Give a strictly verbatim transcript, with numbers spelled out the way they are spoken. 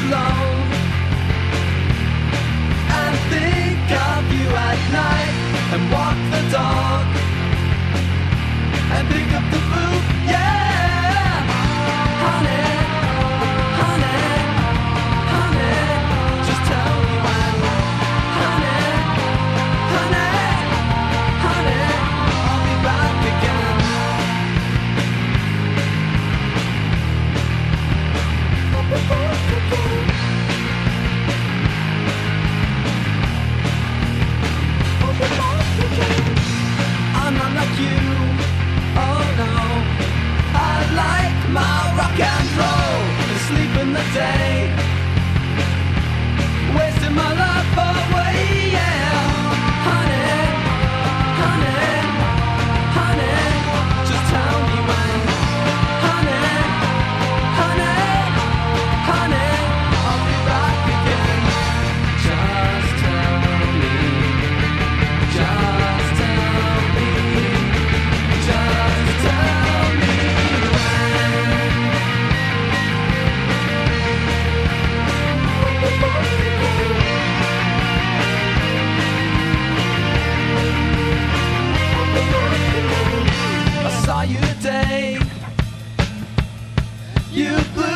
alone and think of you at night, and walk the dog and pick up the food. Yeah, honey, honey, honey, just tell me when. Honey, honey, honey, I'll be back again. I'll be back again. I'll be back again. I'm not like you, oh no. I like my rock and roll and sleep in the day, wasting my life away, yeah. Honey, honey, honey, just tell me when. Honey, honey, honey, I'll be back again. Just tell me, just tell me, just tell me when. I saw you today. You blew